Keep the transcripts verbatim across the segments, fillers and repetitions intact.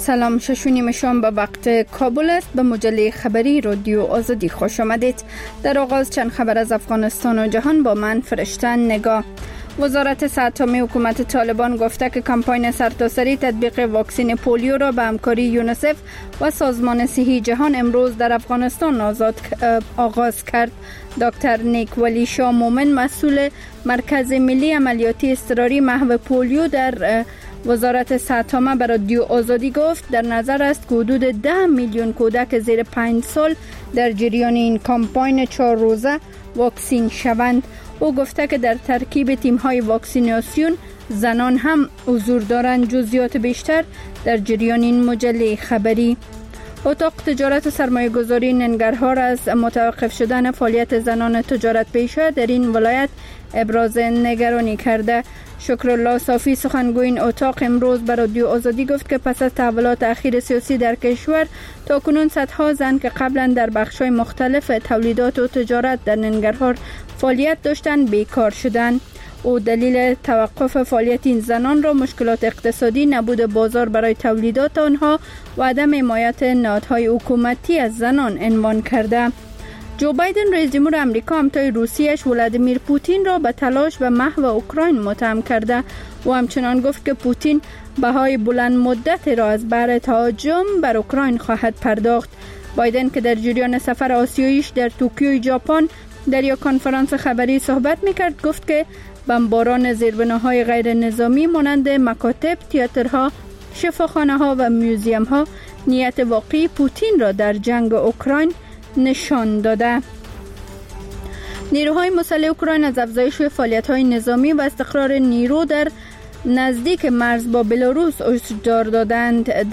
سلام، ششونیم شام به وقت کابل است. به مجله خبری رادیو آزادی خوش آمدید. در آغاز چند خبر از افغانستان و جهان با من فرشته نگاه. وزارت صحت عامه حکومت طالبان گفته که کمپاین سرتاسری تطبیق واکسن پولیو را به همکاری یونیسف و سازمان صحی جهان امروز در افغانستان آزاد آغاز کرد. دکتر نیک ولی شاه مومن، مسئول مرکز ملی عملیاتی اضطراری محو پولیو در وزارت صحت عامه به رادیو آزادی گفت در نظر است که حدود ده میلیون کودک زیر پنج سال در جریان این کمپاین چهار روزه واکسین شوند. او گفته که در ترکیب تیم‌های واکسیناسیون زنان هم حضور دارند. جزئیات بیشتر در جریان این مجله خبری. اتاق تجارت و سرمایه گذاری ننگرهار از متوقف شدن فعالیت زنان تجارت پیشه در این ولایت ابراز نگرانی کرده. شکرالله صافی، سخنگوی این اتاق، امروز به رادیو آزادی گفت که پس از تحولات اخیر سیاسی در کشور تاکنون صدها زن که قبلا در بخش‌های مختلف تولیدات و تجارت در ننگرهار فعالیت داشتند بیکار شدند. او دلیل توقف فعالیت این زنان را مشکلات اقتصادی، نبود بازار برای تولیدات آنها و عدم حمایت نهادهای حکومتی از زنان عنوان کرده. جو بایدن رئیس جمهور آمریکا همتای روسیه‌اش ولادیمیر پوتین را به تلاش به محو اوکراین متهم کرده و همچنان گفت که پوتین بهای بلند مدت را از بهر تهاجم بر اوکراین خواهد پرداخت. بایدن که در جریان سفر آسیاییش در توکیو ژاپن در یک کنفرانس خبری صحبت می‌کرد گفت که بمباران زیربناهای غیر نظامی مانند مکاتب، تئاترها، شفاخانه‌ها و موزیم‌ها نیت واقعی پوتین را در جنگ اوکراین نشان داده. نیروهای مسلح اوکراین از افزایش فعالیت‌های نظامی و استقرار نیرو در نزدیک مرز با بلاروس هشدار دادند.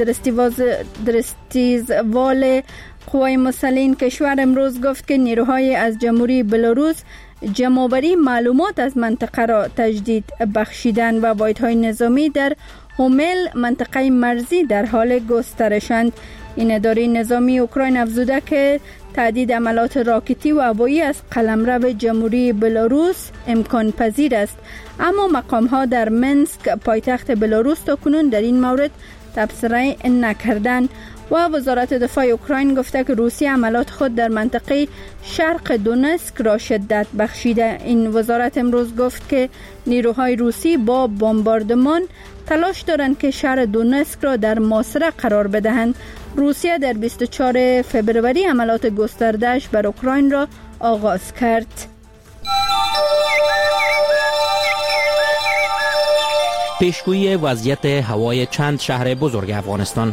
درستیزوال قوای مسلح این کشور امروز گفت که نیروهای از جمهوری بلاروس جمع‌آوری معلومات از منطقه را تجدید بخشیدند و واحدهای نظامی در هومل، منطقه مرزی، در حال گسترشند. این اداره نظامی اوکراین افزوده که تهدید عملات راکتی و هوایی از قلمرو جمهوری بلاروس امکان پذیر است، اما مقام‌ها در منسک پایتخت بلاروس تاکنون در این مورد تبصره نکردند. و وزارت دفاع اوکراین گفته که روسیه عملات خود در منطقه شرق دونسک را شدت بخشیده. این وزارت امروز گفت که نیروهای روسی با بمباردمان تلاش دارند که شهر دونسک را در محاصره قرار بدهند. روسیه در بیست و چهارم فوریه عملات گسترده‌اش بر اوکراین را آغاز کرد. پیشگویی وضعیت هوای چند شهر بزرگ افغانستان.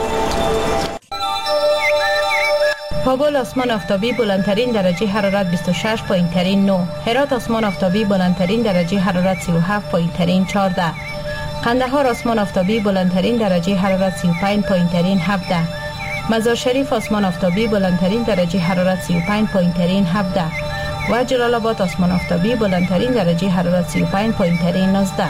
کابل آسمان آفتابی، بلندترین درجه حرارت بیست و شش، پایین‌ترین نه. هرات آسمان آفتابی، بلندترین درجه حرارت سی و هفت، پایین‌ترین چهارده. قندهار آسمان آفتابی، بلندترین درجه حرارت سی و پنج، پایین‌ترین هفده. مزار شریف آسمان آفتابی، بلندترین درجه حرارت سی و پنج، پایین‌ترین هفده. و جلال آباد آسمان آفتابی، بلندترین درجه حرارت سی و پنج، پایین‌ترین نوزده.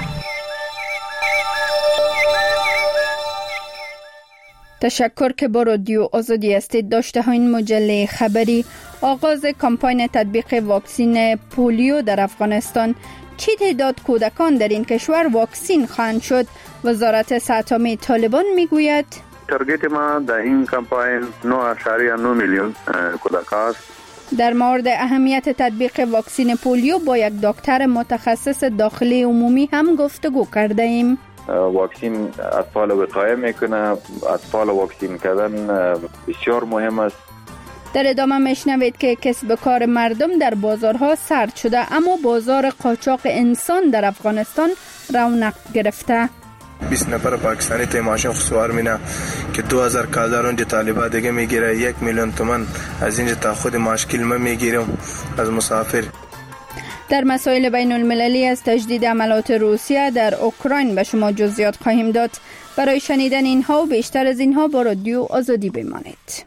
تشکر که با رادیو آزادی هستید. داشته ها این مجله خبری. آغاز کمپاین تطبیق واکسن پولیو در افغانستان. چی تعداد کودکان در این کشور واکسین خواهند شد؟ وزارت صحت عامه طالبان میگوید تارگت ما در این کمپاین نه اشاریه نه میلیون کودک است. در مورد اهمیت تطبیق واکسن پولیو با یک دکتر متخصص داخلی عمومی هم گفتگو کرده ایم. واکسین اطفال وقایه میکنه. اطفال واکسین کردن بسیار مهم است. در ادامه میشنوید که کسب کار مردم در بازارها سرد شده، اما بازار قاچاق انسان در افغانستان رونق گرفته. بیست نفر پاکستانی تا ماشین خسوار مینه که دو هزار کالر اونجا طالبا دیگه میگیره، یک میلیون تومان از اینجا تا خود ماشکل ما میگیرم از مسافر. در مسائل بین المللی از تجدید عملات روسیه در اوکراین به شما جزئیات خواهیم داد. برای شنیدن اینها و بیشتر از اینها با رادیو آزادی بمانید.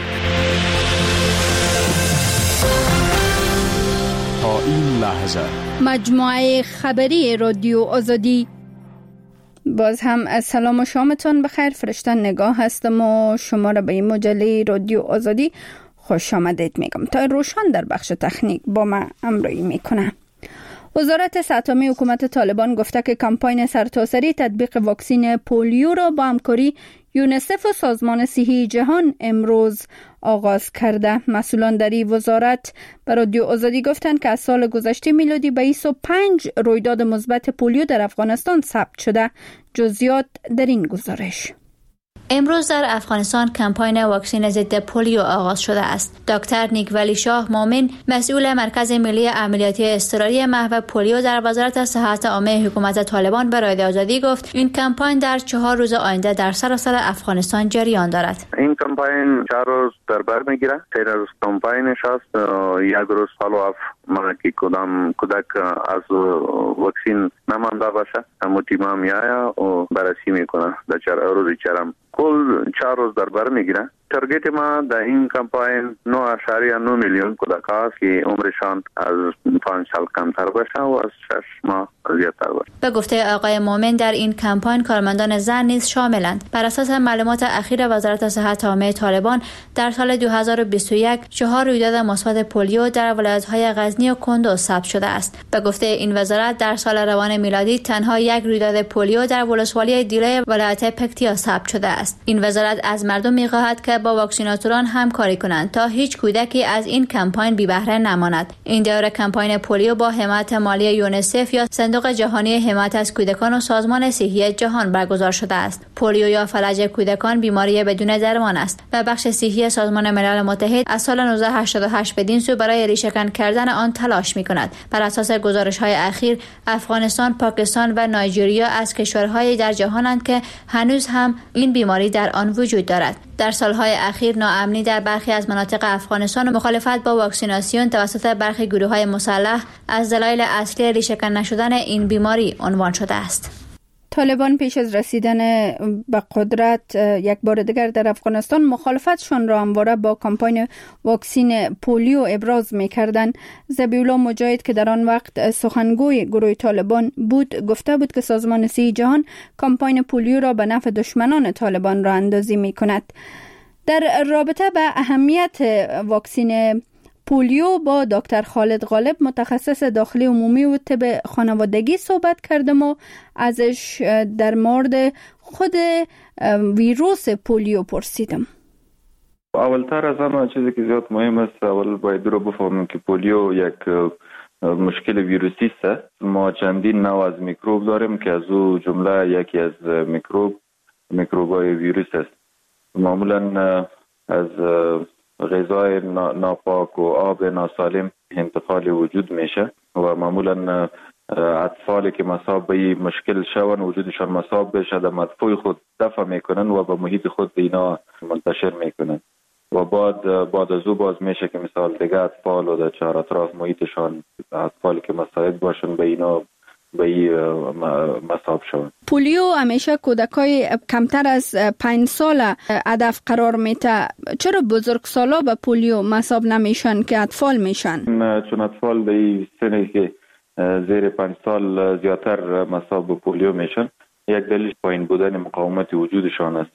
تا این لحظه مجموعه خبری رادیو آزادی. باز هم از سلام و شامتان بخیر. فرشته نگاه هستم و شما را به این مجله رادیو آزادی خوش آمدید میگم. تا روشان در بخش تکنیک با ما همراهی میکنه. وزارت صحت عامه حکومت طالبان گفته که کمپاین سرتاسری تطبیق واکسن پولیو را با همکاری یونیسف و سازمان صحی جهان امروز آغاز کرده. مسئولان در این وزارت به رادیو آزادی گفتند که از سال گذشته میلادی به بیست و پنج رویداد مثبت پولیو در افغانستان ثبت شده. جزئیات در این گزارش. امروز در افغانستان کمپاین واکسن ضد پولیو آغاز شده است. دکتر نیک ولی شاه مومن، مسئول مرکز ملی عملیاتی اضطراری محو پولیو در وزارت صحت عامه حکومت طالبان به رادیو آزادی گفت این کمپاین در چهار روز آینده در سراسر افغانستان جریان دارد. این کمپاین چهار روز در بر میگیره. سه روز کمپاینش است. یک روز فالو ما که کدام کودک از واکسن نمانده باشه همون تیم هم میاید و بررسی میکنه در چهار روز چهارم کل چهار روز در بر میگیره. تارگت ما در این کمپاین نه اشاریه نه میلیون کودک است که عمرشان از پنج سال کمتر باشه و از شش ماه زیادتر باشه. به گفته آقای مومن در این کمپاین کارمندان زن نیز شاملند. بر اساس معلومات اخیر وزارت صحت عامه طالبان در سال دو هزار و بیست و یک چهار رویداد مثبت پولیو در ولایت‌های غزنی و کندوز ثبت شده است. به گفته این وزارت در سال روان میلادی تنها یک رویداد پولیو در ولسوالی دیله ولایت پکتیا ثبت شده است. این وزارت از مردم می‌خواهد که با واکسیناتوران همکاری کنند تا هیچ کودکی از این کمپاین بی بهره نماند. این دوره کمپاین پولیو با حمایت مالی یونیسف یا صندوق جهانی حمایت از کودکان و سازمان صحی جهان برگزار شده است. پولیو یا فلج کودکان بیماری بدون درمان است و بخش صحی سازمان ملل متحد از سال نوزده هشتاد و هشت بدین سو برای ریشه‌کن کردن آن تلاش می‌کند. بر اساس گزارش‌های اخیر افغانستان، پاکستان و نایجریا از کشورهای در جهانند که هنوز هم این بیماری در آن وجود دارد. در سالهای اخیر ناامنی در برخی از مناطق افغانستان و مخالفت با واکسیناسیون توسط برخی گروه‌های مسلح از دلایل اصلی ریشه‌کن نشدن این بیماری عنوان شده است. طالبان پیش از رسیدن به قدرت یک بار دیگر در افغانستان مخالفتشان را همواره با کمپاین واکسن پولیو ابراز می‌کردند. ذبیح‌الله مجاهد که در آن وقت سخنگوی گروه طالبان بود گفته بود که سازمان صحی جهان کمپاین پولیو را به نفع دشمنان طالبان راه اندازی می‌کند. در رابطه به اهمیت واکسن پولیو با دکتر خالد غالب متخصص داخلی عمومی و طب خانوادگی صحبت کردم و ازش در مورد خود ویروس پولیو پرسیدم. اولتر از همه چیزی که زیاد مهم است اول باید رو بفهمیم که پولیو یک مشکل ویروسی است. ما چندین نوع از میکروب داریم که از او جمله یکی از میکروب میکروبای ویروس است. معمولا از غذای ناپاک و آب ناسالم انتقال وجود میشه و معمولا اطفالی که مصاب به مشکل شون وجودشان مصاب بشه در مدفوع خود دفع میکنن و به محیط خود اینا منتشر میکنن و بعد بعد از او باز میشه که مثال دیگه اطفال و در چهار اطراف محیطشان اطفالی که مصاب باشن به اینا به این مصاب شون. پولیو همیشه کودکای کمتر از پنج سال هدف قرار میته. چرا بزرگسالا به پولیو مصاب نمیشن که اطفال میشن؟ چون اطفال در این سنی که زیر پنج سال زیادتر مصاب به پولیو میشن. یک دلیل پایین بودن مقاومت وجودشان است.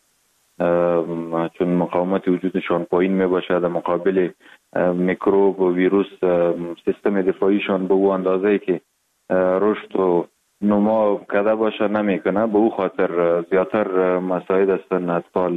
چون مقاومت وجودشان پایین میباشه در مقابل میکروب و ویروس سیستم دفاعیشان به اون اندازه‌ای که رشد و نما کده باشه نمیکنه. به او خاطر زیادتر مساعد هستن اطفال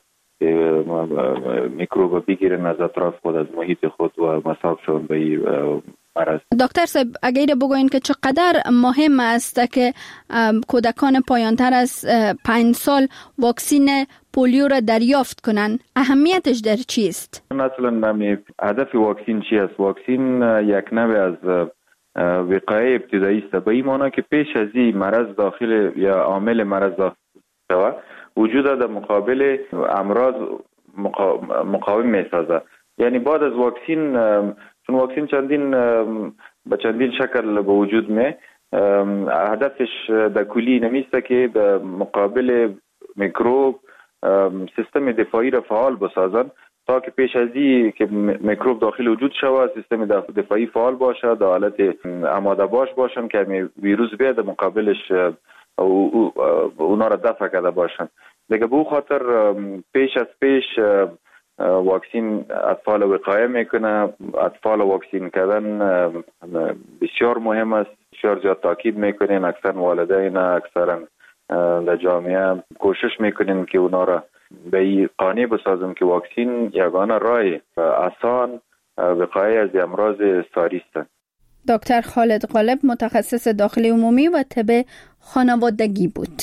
میکروب بگیرن از اطراف خود از محیط خود و مصاب شون به این مرض. دکتر صاحب اگر بگوین که چقدر مهم است که کودکان پایانتر از پنج سال واکسن پولیو را دریافت کنن، اهمیتش در چیست؟ مثلا هدف واکسن چی است؟ واکسن یک نوع از وقایع ابتدایی است. به این معنی که پیش از این مرض داخل یا عامل مرض داخل شود وجود در مقابل امراض مقاوم میسازه. یعنی بعد از واکسن، چون واکسن چندین به چندین شکل به وجود می، هدفش در کلی نمیسته که در مقابل میکروب سیستم دفاعی را فعال بسازن تا که پیش از این که میکروب داخل وجود شود سیستم دفاعی فعال باشه، در حالت آماده باش باشن که ویروس بیاد مقابلش اونا را دفع کرده باشن. دیگه به خاطر پیش از پیش واکسن اطفال وقایه میکنه. اطفال واکسن کردن بسیار مهم است. بسیار زیاد تاکید میکنین. اکثر والدین اکثرا در جامعه کوشش میکنین که اونا را به این قانع بسازم که واکسین یگانه راه آسان وقایه از امراض ساری است. دکتر خالد غالب متخصص داخلی عمومی و طب خانوادگی بود.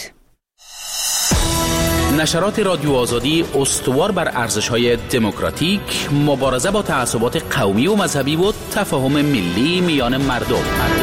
نشرات رادیو آزادی استوار بر ارزش‌های دموکراتیک، مبارزه با تعصبات قومی و مذهبی و تفاهم ملی میان مردم.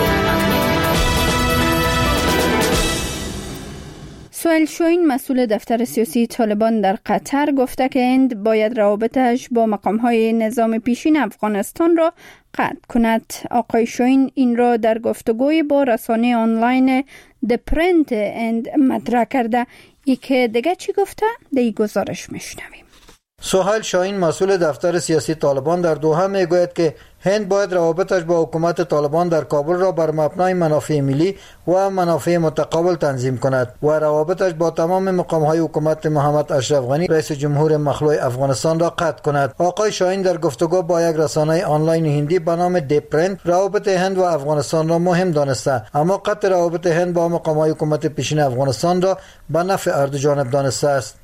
سهیل شوین مسئول دفتر سیاسی طالبان در قطر گفته که هند باید روابطش با مقام‌های نظام پیشین افغانستان را قطع کند. آقای شوین این را در گفتگوی با رسانه آنلاین د پرنت هند مطرح کرده. ای که دیگه چی گفته؟ دی گزارش میشنویم. سهیل شاهین مسئول دفتر سیاسی طالبان در دوحه میگوید که هند باید روابطش با حکومت طالبان در کابل را بر مبنای منافع ملی و منافع متقابل تنظیم کند و روابطش با تمام مقام‌های حکومت محمد اشرف غنی رئیس جمهور مخلوع افغانستان را قطع کند. آقای شاهین در گفتگو با یک رسانه آنلاین هندی به نام د پرنت روابط هند و افغانستان را مهم دانسته، اما قطع روابط هند با مقام‌های حکومت پیشین افغانستان را به نفع هر دو جانب دانسته است.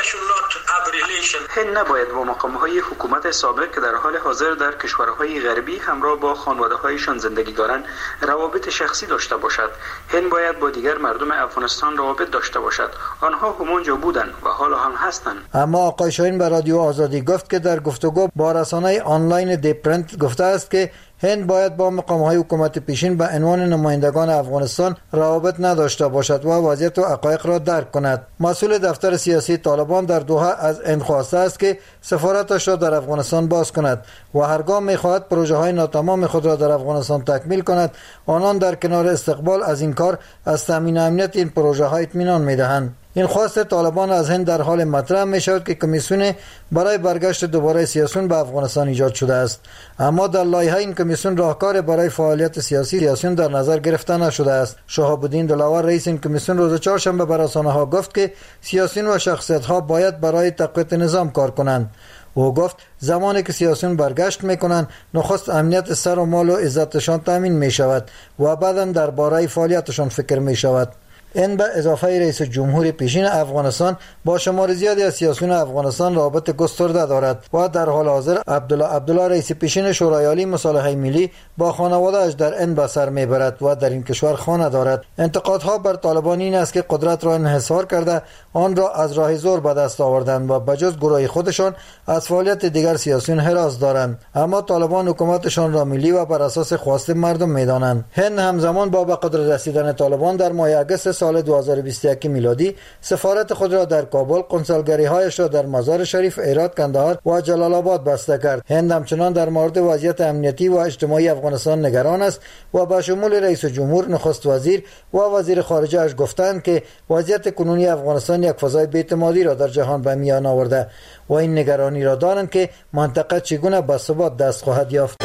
هند نباید با مقام‌های حکومت سابق که در حال حاضر در کشورهای غربی همراه با خانواده‌هایشان زندگی دارند روابط شخصی داشته باشد. هند باید با دیگر مردم افغانستان روابط داشته باشد. آنها همانجا بودند و حالا هم هستند. اما آقای شاهین به رادیو آزادی گفت که در گفتگو با رسانه آنلاین د پرنت گفته است که هند باید با مقام‌های حکومت پیشین به عنوان نمایندگان افغانستان روابط نداشته باشد و وضعیت و حقایق را درک کند. مسئول دفتر سیاسی طالبان در دوحه از هند خواسته است که سفارتش را در افغانستان باز کند و هرگاه می‌خواهد پروژه‌های ناتمام خود را در افغانستان تکمیل کند، آنان در کنار استقبال از این کار از تامین امنیت این پروژه‌ها اطمینان می‌دهند. این خواست طالبان از هند در حال مطرح می شود که کمیسیون برای برگشت دوباره سیاسیون به افغانستان ایجاد شده است، اما در لایحه این کمیسیون راهکار برای فعالیت سیاسی سیاسیون در نظر گرفته نشده است. شهاب الدین دلاور رئیس این کمیسیون روز چهارشنبه به رسانه‌ها گفت که سیاسیون و شخصیت‌ها باید برای تقویت نظام کار کنند. او گفت زمانی که سیاسیون برگشت میکنند نخست امنیت سر و مال و عزتشان تامین می شود و بعداً درباره فعالیتشان فکر می شود. این به اضافه رئیس جمهور پیشین افغانستان با شمار زیادی از سیاسیون افغانستان رابطه گسترده دارد و در حال حاضر عبدالله عبدالله رئیس پیشین شورای عالی مصالحه ملی با خانواده‌اش در این به سر میبرد و در این کشور خانه دارد. انتقادها بر طالبان این است که قدرت را انحصار کرده آن را از راه زور به دست آوردند و بجز گروه خودشان از فعالیت دیگر سیاسیون حراس دارند، اما طالبان حکومتشان را ملی و بر اساس خواست مردم میدانند. هند همزمان با به قدرت رسیدن طالبان در ماه اگست سال دو هزار و بیست و یک میلادی سفارت خود را در کابل، قنصلگری هایش را در مزار شریف، هرات، کندهار و جلال آباد بسته کرد. هند همچنان در مورد وضعیت امنیتی و اجتماعی افغانستان نگران است و به شمول رئیس جمهور، نخست وزیر و وزیر خارجه اش گفتند که وضعیت کنونی افغانستان یک فضای بی‌اعتمادی را در جهان به میان آورده و این نگرانی را دارند که منطقه چگونه به ثبات دست خواهد یافت.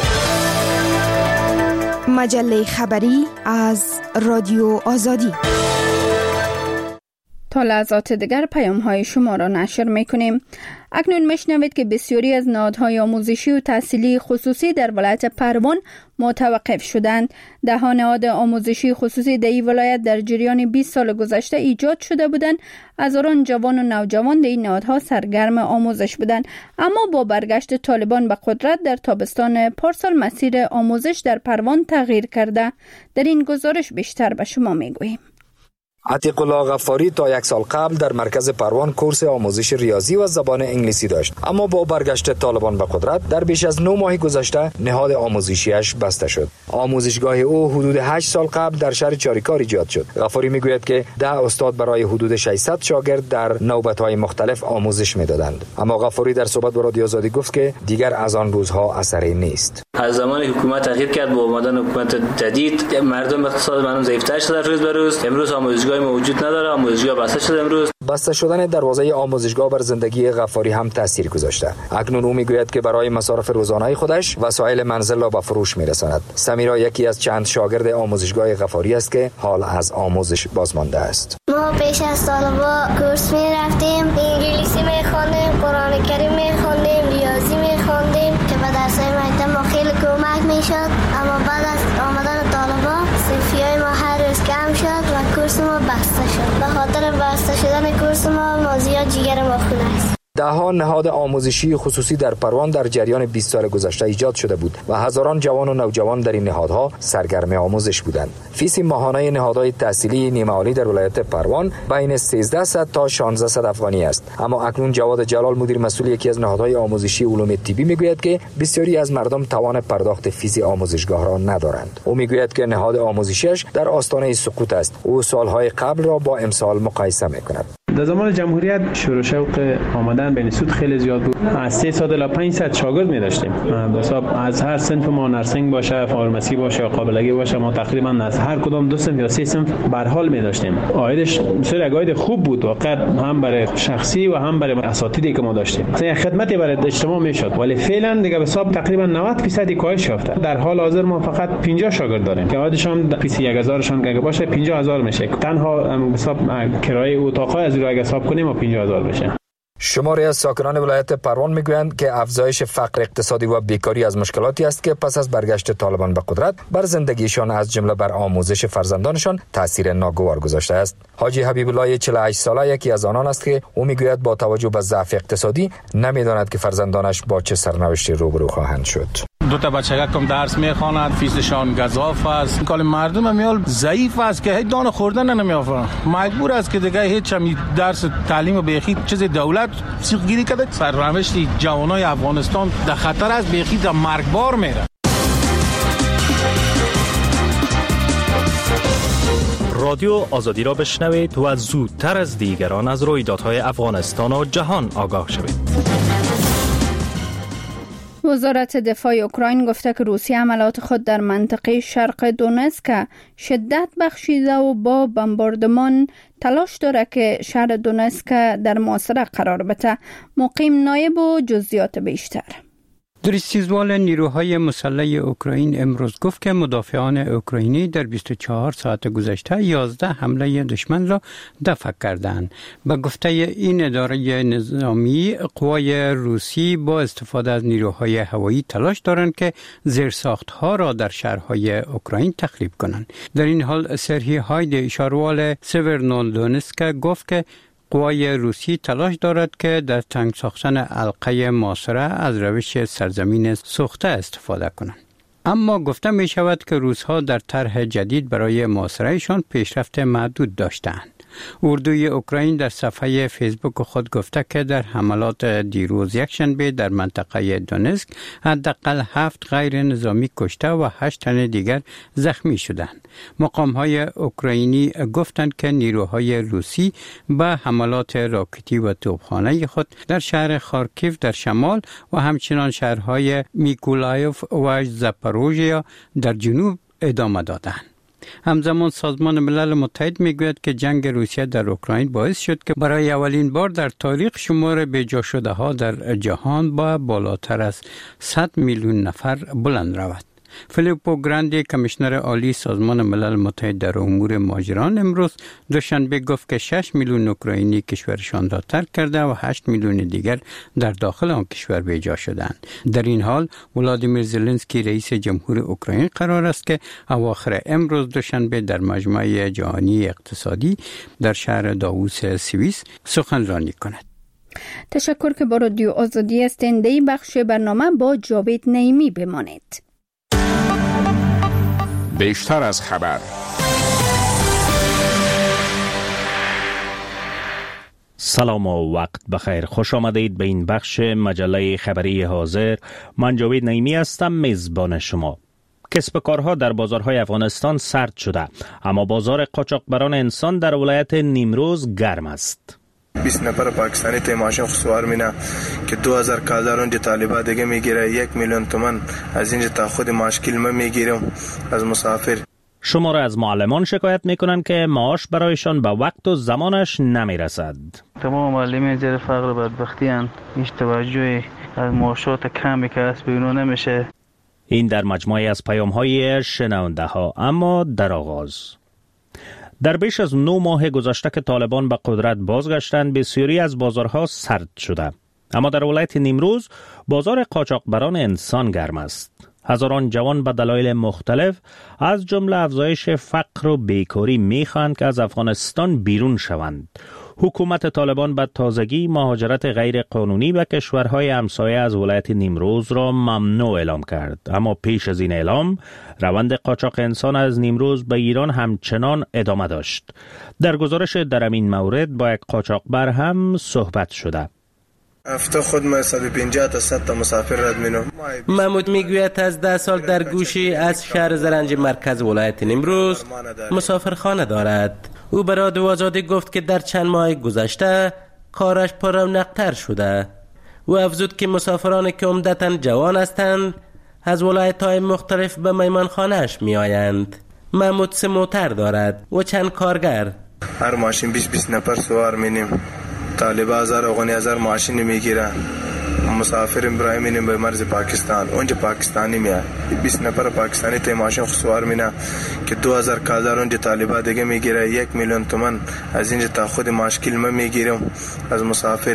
مجله خبری از رادیو آزادی. تا لحظات دیگر پیام های شما را نشر می کنیم. اکنون میشنوید که بسیاری از نهادهای آموزشی و تحصیلی خصوصی در ولایت پروان متوقف شدند. ده ها نهاد آموزشی خصوصی در این ولایت در جریان بیست سال گذشته ایجاد شده بودند. هزاران جوان و نوجوان در این نهادها سرگرم آموزش بودند، اما با برگشت طالبان به قدرت در تابستان پارسال مسیر آموزش در پروان تغییر کرده. در این گزارش بیشتر به شما میگوییم. عتیق الله غفاری تا یک سال قبل در مرکز پروان کورس آموزش ریاضی و زبان انگلیسی داشت، اما با برگشت طالبان به قدرت در بیش از نه ماه گذشته نهاد آموزشیش بسته شد. آموزشگاه او حدود هشت سال قبل در شهر چاریکار ایجاد شد. غفاری میگوید که ده استاد برای حدود ششصد شاگرد در نوبت‌های مختلف آموزش میدادند، اما غفاری در صحبت با رادیو آزادی گفت که دیگر از آن روزها اثری نیست. از زمان حکومت تغییر کرد، با اومدن حکومت جدید مردم اقتصاد مردم ضعیف‌تر شده روز به روز. امروز آموزشگاه موجود نداره، آموزشگاه بسته شده. امروز بسته شدن دروازه آموزشگاه بر زندگی غفاری هم تاثیر گذاشته. اکنون او میگوید که برای مصارف روزانه خودش وسایل منزل را به فروش میرساند. سمیرا یکی از چند شاگرد آموزشگاه غفاری است که حال از آموزش بازمانده است. ما پیش از طالبا کورس میرفتیم، انگلیسی میخوندیم، قرآن کریم میخوندیم، ریاضی میخوندیم که به درسای مکتب ما خیلی کمک میشد، اما بعد از آمدن طالبا صفیای ما خاطر بسته شدن کورس ما ما زیاد جگر ما خونه است. دهها نهاد آموزشی خصوصی در پروان در جریان بیست سال گذشته ایجاد شده بود و هزاران جوان و نوجوان در این نهادها سرگرم آموزش بودند. فیس ماهانه نهادهای تحصیلی نیمه عالی در ولایت پروان بین سیزده تا شانزده افغانی است. اما اکنون جواد جلال مدیر مسئول یکی از نهادهای آموزشی علوم طبی میگوید که بسیاری از مردم توان پرداخت فیس آموزشگاه را ندارند. او میگوید که نهاد آموزشیش در آستانه سقوط است. او سالهای قبل را با امسال مقایسه میکند. در زمان جمهوریت شروع شوق آمدن به انستیتوت خیلی زیاد بود. از سیصد الی پانصد شاگرد می داشتیم. از هر صنف ما نرسینگ باشه، فارمسی باشه یا قابلگی باشه، ما تقریبا از هر کدام دو صنف یا سه صنف به حال می داشتیم. عایدش بسیار عاید خوب بود، واقعا هم برای شخصی و هم برای اساتیدی که ما داشتیم. مثلا خدمتی برای اجتماع می شد. ولی فعلا دیگه به حساب تقریبا نود درصد کاهش یافته. در حال حاضر ما فقط پنجاه شاگرد داریم که عایدشان فیس یک هزار شان که باشه پنجاه هزار میشه. تنها به حساب کرایه اتاق‌ها از اگه حساب کنیم و پنجاه هزار بشه. شماری از ساکنان ولایت پروان میگویند که افزایش فقر اقتصادی و بیکاری از مشکلاتی است که پس از برگشت طالبان به قدرت بر زندگیشان از جمله بر آموزش فرزندانشان تاثیر ناگوار گذاشته است. حاجی حبیب الله چهل و هشت ساله یکی از آنان است که او میگوید با توجه به ضعف اقتصادی نمیداند که فرزندانش با چه سرنوشتی روبرو خواهند شد. دو تا بچه کم درس میخواند، فیسشان گزاف است. کل مردم میال ضعیف است که هیچ دانه خوردن نمیافرن. مجبور است که دیگه هیچ هم درس تعلیم و بیخی چیز دولت سیخ گیری کرده. سرنوشت جوانای افغانستان در خطر است، بیخی در مرگبار میره. رادیو آزادی را بشنوید و زودتر از دیگران از رویدادهای افغانستان و جهان آگاه شوید. وزارت دفاع اوکراین گفته که روسیه عملات خود در منطقه شرق دونسک شدت بخشیده و با بمباردمان تلاش داره که شهر دونسک در محاصره قرار بده. مقیم نایب و جزئیات بیشتر. درستیزوال نیروهای مسلح اوکراین امروز گفت که مدافعان اوکراینی در بیست و چهار ساعت گذشته یازده حمله دشمن را دفع کردند. به گفته این اداره نظامی، قوای روسی با استفاده از نیروهای هوایی تلاش دارند که زیرساختها را در شهرهای اوکراین تخریب کنند. در این حال سرهی هاید شاروال سیورنودونسک گفت که قوای روسی تلاش دارد که در تنگ ساختن حلقه محاصره از روش سرزمین سوخته استفاده کنند. اما گفته می شود که روس‌ها در طرح جدید برای محاصرهشان پیشرفت محدود داشتند. اردوی اوکراین در صفحه فیسبوک خود گفته که در حملات دیروز یکشنبه در منطقه دونسک حداقل هفت غیر نظامی کشته و هشت تن دیگر زخمی شدند. مقام‌های اوکراینی گفتند که نیروهای روسی به حملات راکتی و توپخانه خود در شهر خارکیف در شمال و همچنان شهرهای میکولایف و زاپاروژیا در جنوب ادامه دادند. همزمان سازمان ملل متحد میگوید که جنگ روسیه در اوکراین باعث شد که برای اولین بار در تاریخ شمار بیجا شده ها در جهان با بالاتر از صد میلیون نفر بلند رود. فیلیپو گراندی کمیشنر عالی سازمان ملل متحد در امور مهاجران امروز دوشنبه گفت که شش میلیون اوکراینی کشورشان را ترک کرده و هشت میلیون دیگر در داخل آن کشور بیجا شدند. در این حال ولادیمیر زلنسکی رئیس جمهور اوکراین قرار است که اواخر امروز دوشنبه در مجمع جهانی اقتصادی در شهر داووس سوئیس سخنرانی کند. تشکر که با رادیو آزادی هستید. این بخش برنامه با جاوید نعیمی بمانید. بیشتر از خبر. سلام و وقت بخیر. خوش آمدید به این بخش مجله خبری حاضر. من جاوید نعیمی هستم، میزبان شما. کسب کارها در بازارهای افغانستان سرد شده، اما بازار قاچاقبران انسان در ولایت نیمروز گرم است. بیست نفر پاکستانی تا ماشین سوار مینا که دو هزار کالر اونجا طالبا دیگه میگیره، یک میلیون تومان از اینجا تا خود ماشکیل ما میگیرم از مسافر. شما را از معلمان شکایت میکنن که معاش برایشان به وقت و زمانش نمیرسد. تمام معلمان زیر فقر و بدبختی اند. هیچ توجهی از معاشات کمی که از بیرون نمیشه. این در مجموعه از پیام‌های شنونده ها. اما در آغاز، در بیش از نه ماه گذشته که طالبان به قدرت بازگشتند، بسیاری از بازارها سرد شده، اما در ولایت نیمروز بازار قاچاقبران انسان گرم است. هزاران جوان به دلایل مختلف از جمله افزایش فقر و بیکاری میخواهند که از افغانستان بیرون شوند. حکومت طالبان به تازگی مهاجرت غیر قانونی به کشورهای همسایه از ولایت نیمروز را ممنوع اعلام کرد، اما پیش از این اعلام روند قاچاق انسان از نیمروز به ایران همچنان ادامه داشت. در گزارش در این مورد با یک قاچاقبر هم صحبت شده. هفته خود ما صد و پنجاه تا صد تا مسافر رد مینم. محمود میگوید از ده سال در گوشی از شهر زرنج مرکز ولایت نیمروز مسافرخانه دارد. او به رادیو آزادی گفت که در چند ماه گذشته کارش پر رونق‌تر شده. او افزود که مسافرانی که عمدتاً جوان هستند از ولایت‌های مختلف به میمانخانه‌اش میآیند. محمود سه موتر دارد و چند کارگر. هر ماشین بیست بیست نفر سوار مینیم. طالب هزار افغانی هزار ماشین میگیرن. مسافر برای مینیم به مرز پاکستان. اونجا پاکستانی میاد. بیست نفر پاکستانی ته ماشین سوار مینا که دو هزار کالر اونجا طالبا دیگه میگیره. یک میلیون تومان از اینجا تا خود مشکل ما میگیرم از مسافر.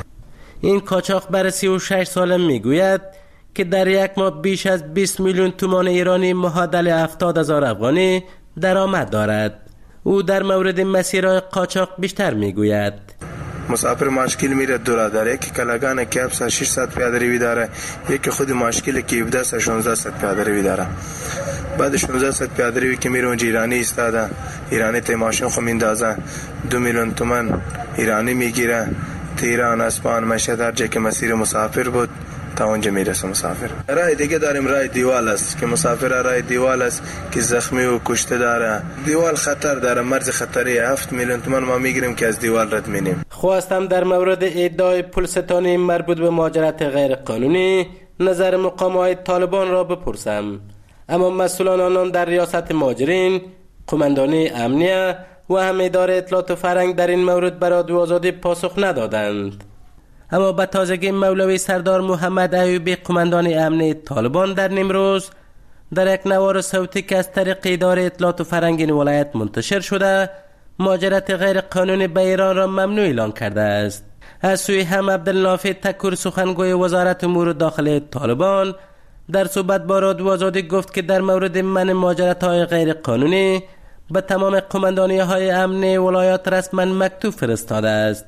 این قاچاق بر سی و شش ساله میگوید که در یک ماه بیش از بیست میلیون تومان ایرانی معادل هفتاد هزار افغانی درآمد دارد. او در مورد مسیرهای قاچاق بیشتر میگوید. مسافر مشکل میره دور داره، یکی کلاگان کپس ششصد پیاده روی داره، یکی خود مشکل که هفده تا شانزده صد پیاده روی داره. بعد شانزده صد پیاده روی که میره اونجا ایرانی ایستاده، ایرانی ته ماشین خو میندازه، دو میلیون تومان ایرانی میگیره. تهران، اسپان، مشهد، هر جا که مسیر مسافر بود تا اونجا میرسه مسافر. راه دیگه داریم، راه دیوال است که مسافر راه دیوال است که زخمی و کشته داره. دیوال خطر داره، مرز خطری. هفت میلیون تومان ما میگیریم که از دیوال رد مینیم. خواستم در مورد ادعای پولستانی مربوط به مهاجرت غیر قانونی نظر مقامات طالبان را بپرسم، اما مسئولان آنان در ریاست مهاجرین، قماندانی امنیه و هم اداره اطلاعات و فرهنگ در این مورد به رادیو آزادی پاسخ ندادند. اما به تازگی مولوی سردار محمد ایوبی قماندان امنی طالبان در نیمروز در یک نوار صوتی که از طریق اداره اطلاعات و فرهنگ این ولایت منتشر شده مهاجرت غیر قانونی به ایران را ممنوع اعلان کرده است. از سوی هم عبدالنافع تکور سخنگوی وزارت امور داخلی طالبان در صحبت با رادیو آزادی گفت که در مورد منع مهاجرت های غیر قانونی به تمام قماندانی های امنی ولایات رسما مکتوب فرستاده است.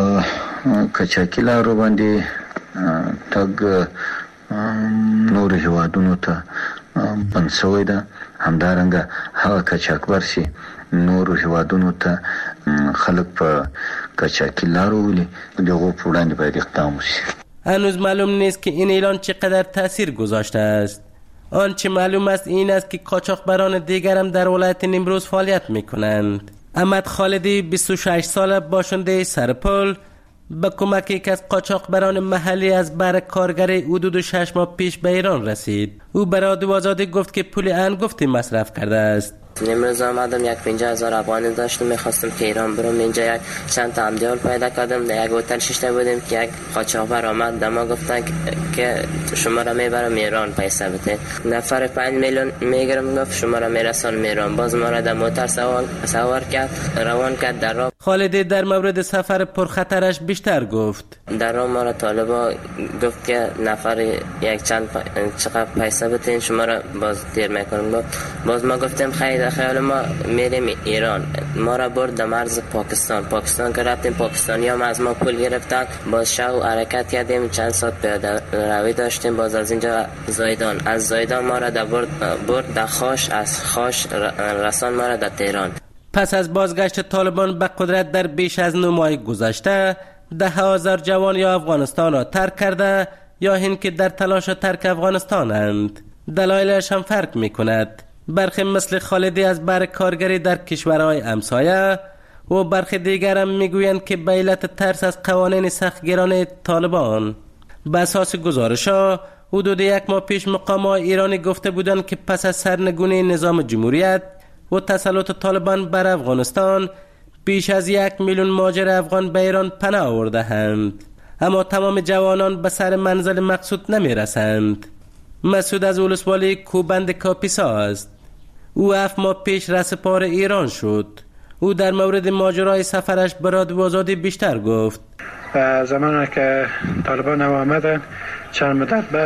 کچاکی لارو باندې تګ نور هیوادونو ته بند شوی ده. همدارنګه هغه کچاکبر چې نور هیوادونو ته خلک په کچاکی لارو ولي دغه په وړاندې باید اقدام وشي. هنوز معلوم نیست که این اعلان چقدر تاثیر گذاشته است. آنچه معلوم است این است که قاچاقبران دیگر هم در ولایت نیمروز فعالیت میکنند. احمد خالدی بیست و شش ساله باشنده سرپل با کمک یک از قاچاقبران محلی از بر کارگری حدود شش ماه پیش به ایران رسید. او به رادیو آزادی گفت که پول انگفتی مصرف کرده است. امروز آمدم یک پنجاه هزار افغانی داشتم، میخواستم که ایران برم. اینجا یک چند تا همدیال پیدا کردم، در یک هتل شیشته بودیم که یک قاچاقبر آمد در ما گفتن که شما را میبرم ایران پیسه بده. نفر پنج میلیون میگیرم، گفت شما را میرسانم ایران. باز ما را در موتر سوار سوار کرد، روان کرد در راه. خالدی در مورد سفر پرخطرش بیشتر گفت. در راه ما را طالبا گفت که نفر یک چند پا... چقدر پیسه بده شما را باز دیر میکنم. باز ما گفتیم خیر خیال ما میریم ایران. ما را برد در مرز پاکستان. پاکستان که رفتیم پاکستانی هم از ما پول گرفتن. باز شو حرکت کردیم، چند ساعت پیاده روی داشتیم. باز از اینجا زایدان، از زایدان ما را در برد, برد در خاش، از خاش رسان ما را در تهران. پس از بازگشت طالبان به قدرت در بیش از نه ماه گذشته ده هزار جوان یا افغانستان را ترک کرده یا این که در تلاش ترک افغانستانند. دلایلش هم فرق می کند. برخی مثل خالدی از بر کارگری در کشورهای همسایه و برخی دیگر هم میگویند که به علت ترس از قوانین سختگیرانه طالبان. به اساس گزارش‌ها حدود یک ماه پیش مقامات ایرانی گفته بودند که پس از سرنگونی نظام جمهوریت و تسلط طالبان بر افغانستان بیش از یک میلیون مهاجر افغان به ایران پناه آورده‌اند، اما تمام جوانان به سر منزل مقصود نمی رسند. مسعود از ولسوالی کوبند کاپیسا است. او هفت ماه پیش رسپار ایران شد. او در مورد ماجرای سفرش به رادیو آزادی بیشتر گفت. زمانی که طالبان آمدن چند مدت بعد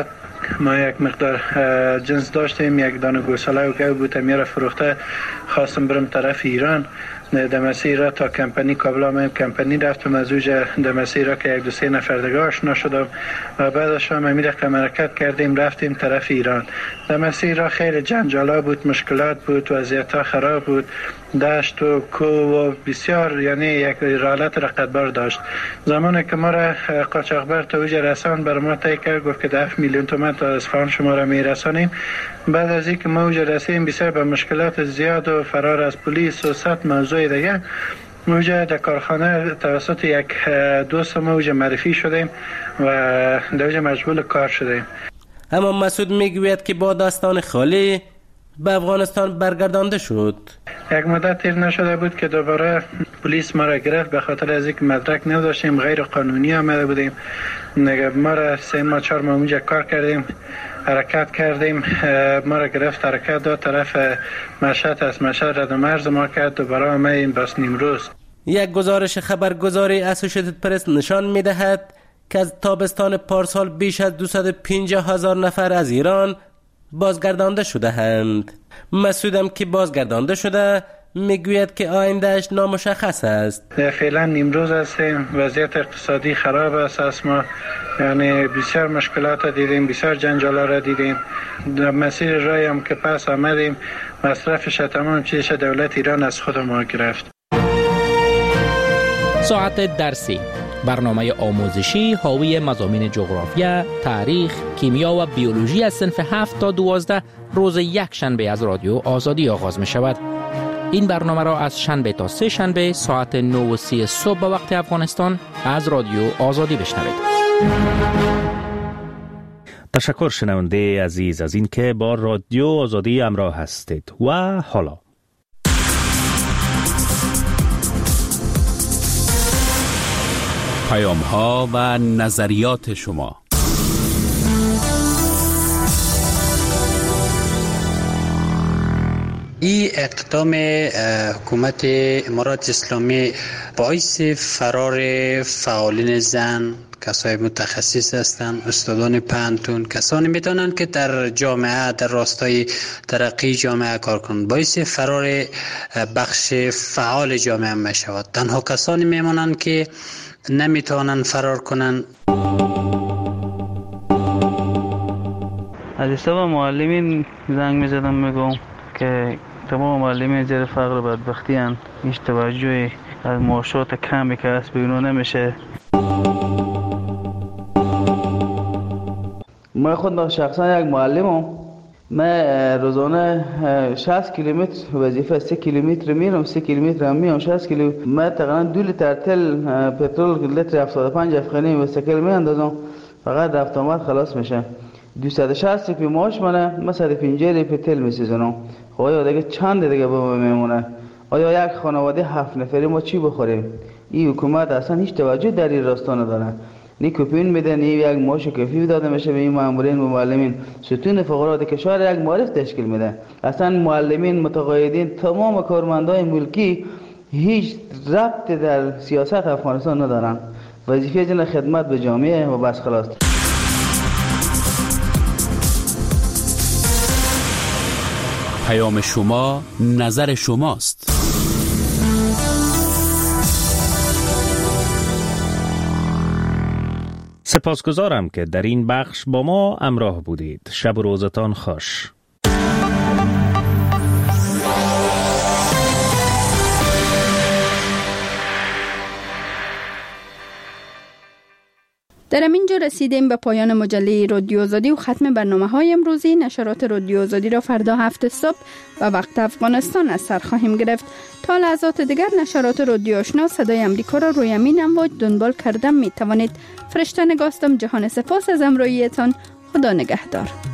ما یک مقدار جنس داشتیم، یک دانه گوساله و گو بود، میره فروخته. خواستم برم طرف ایران دمسی را تا کمپانی کابلا من کمپانی رفتم، از اوجه دمسی را که یک دو سه نفر دیگه آشنا شدم و بعدش هم امیر حرکت کردیم رفتیم طرف ایران. دمسی را خیلی جنجالا بود، مشکلات بود، وضعیت ها خراب بود، دشت و کو و بسیار، یعنی یک رالت رقتبار داشت. زمانی که ما را قاچاقبر تا اوجه رسان بر ما تایی کرد، گفت که ده میلیون تومان تا اصفهان شما را می رسانیم. بعد از اینکه ما اوجه رسیم بسیار به مشکلات زیاد و فرار از پلیس و صد موضوع دیگه، موجه در کارخانه توسط یک دوست ما اوجه معرفی شدیم و در اوجه مشغول کار شدیم. اما مسعود میگوید که با دستان خالی به افغانستان برگردانده شد. یک مدت تیر نشده بود که دوباره پلیس ما را گرفت، به خاطر از اینکه مدرک نداشتیم، غیر قانونی آمده بودیم. ما را سه ماه چهار ماه اونجا کار کردیم، حرکت کردیم، ما را گرفت حرکت داد طرف مشهد، از مشهد رد و مرز ما کرد، دوباره آمدیم بس نیمروز. یک گزارش خبرگزاری اسوسییتد پرس نشان می‌دهد که از تابستان پارسال بیش از دویست و پنجاه هزار نفر از ایران بازگردانده شده اند. مسعودم که بازگردانده شده میگوید که آیندهش نامشخص است. فعلا نیمروز هستیم، وضعیت اقتصادی خراب است از ما، یعنی بسیار مشکلات را دیدیم، بسیار جنجالا را دیدیم. در مسیر رای هم که پس آمدیم مصرفش تمام چیزش دولت ایران از خود ما گرفت. ساعت درسی، برنامه آموزشی حاوی مضامین جغرافیا، تاریخ، کیمیا و بیولوژی از صنف هفت تا دوازده روز یک شنبه از رادیو آزادی آغاز می شود. این برنامه را از شنبه تا سه شنبه ساعت نه و سی صبح به وقت افغانستان از رادیو آزادی بشنوید. تشکر شنونده عزیز از این که با رادیو آزادی همراه هستید. و حالا پیام ها و نظریات شما. این اقدام حکومت امارات اسلامی باعث فرار فعالین زن، کسای متخصص هستند، استادان پانتون، کسانی میتونن که در جامعه در راستای ترقی جامعه کار کنند، باعث فرار بخش فعال جامعه میشود. تنها کسانی میمونن که نمیتونن فرار کنن. از حساب معلمین زنگ میزدم میگم که تمام معلمین زیر فقر و بدبختی هستند، هیچ توجهی از معاشات کمی که هست بیرون نمیشه. من خود شخصا یک معلمم، من روزانه شصت کیلومتر وظیفه سه کیلومتر میرم، سه کیلومتر هم میام شصت کیلو. من تقریبا دو لیتر تل پترول لیتر هفتاد و پنج افغانی به سکل میاندازم، فقط رفت آمد خلاص میشه. دویست و شصت روپیه معاش منه، من صد و پنجاه روپیه تل میسوزونم. خب آیا دیگه چند دیگه به ما میمونه؟ آیا یک خانواده هفت نفری ما چی بخوریم؟ این حکومت اصلا هیچ توجه در این راستا نداره. نی کوپین میده، نی یک معاش کافی داده میشه به این مامورین و معلمین. ستون فقرات کشور یک معارف تشکیل میده. اصلا معلمین، متقاعدین، تمام کارمندای ملکی هیچ ربط در سیاست افغانستان ندارن. وظیفه جن خدمت به جامعه و بس خلاص. پیام شما، نظر شماست. سپاسگزارم که در این بخش با ما همراه بودید. شب و روزتان خوش. در همینجا رسیدیم به پایان مجله رادیو آزادی و ختم برنامه های امروزی. نشرات رادیو آزادی را فردا هفت صبح و وقت افغانستان از سر خواهیم گرفت. تا لحظات دیگر نشرات رادیو آشنا صدای امریکا را روی همین امواج دنبال کردن می توانید. فرشته نگاستم. جهان سپاس از همراهیتان. خدا نگهدار.